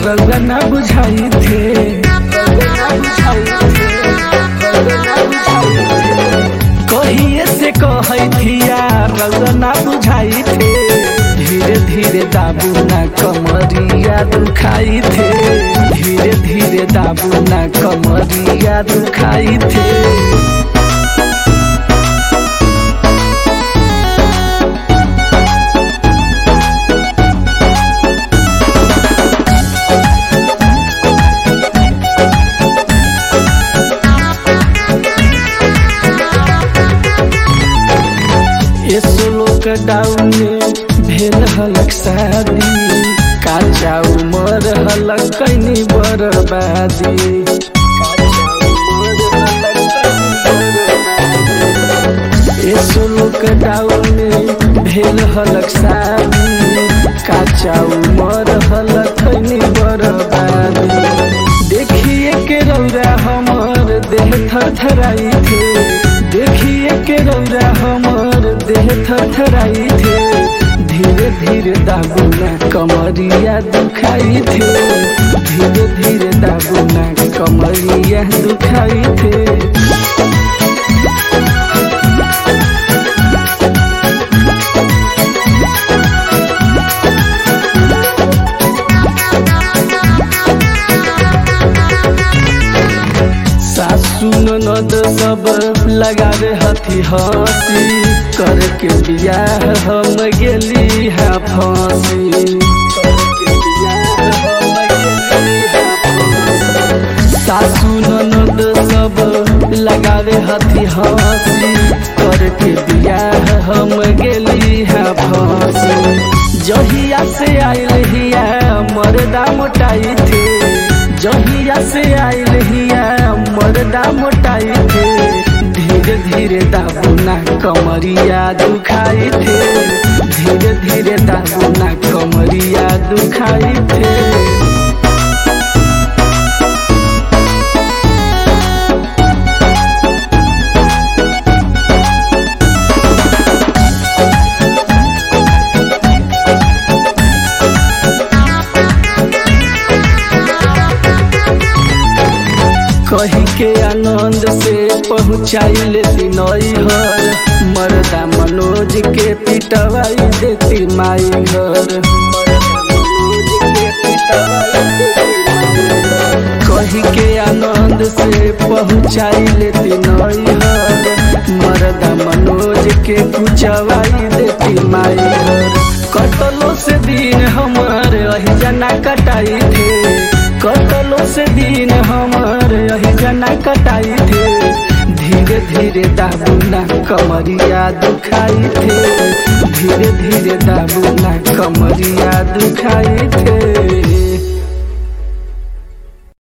रउआ ना बुझाई थे, कहिए से कहै थिया रउआ ना बुझाई थे। धीरे धीरे दाबू ना कमरिया दुखाई थे, धीरे धीरे दाबू ना कमरिया दुखाई थे। लॉकडाउन में भेल हलक शादी, काचा उमर हलक कैनी बर्बादी। लॉकडाउन में भेल हलक शादी, काचा उमर हलक कैनी बर्बादी। देखिए के रौरा हमर देह थरथराई थे, देखिए के रौरा हमर देह थरथराई थे। धीरे धीरे दाबुना कमरिया दुखाई थे, धीरे धीरे दाबुना कमरिया दुखाई थे। सासु ननद सब लगावे हथी हंसी, करके बियाह हम गेली है फांसी। सासु ननद सब लगावे हथी हंसी, करके बियाह हम गेली है फांसी। जहिया से आइल हिया मर्दा मोटाई थे, जहिया से आइल हिया मर्दा मोटाई थे। धीरे धीरे दाबुना कमरिया दुखाई थे, धीरे धीरे दाबुना कमरिया दुखाई थे। कही के आनंद से पहुँचाई लेती नैहर, मर्दा मनोज के पिटवाई देती माई घर। कही के आनंद से पहुँचाई लेती नैहर, मर्दा मनोज के कुचवाई देती माई घर। कतलों से दिन हमार अहि जना कटाई थे, कतलों से दिन हमार यही जना कटाई थे। धीरे धीरे दाबुना कमरिया दुखाई थे, धीरे धीरे दाबुना कमरिया दुखाई थे।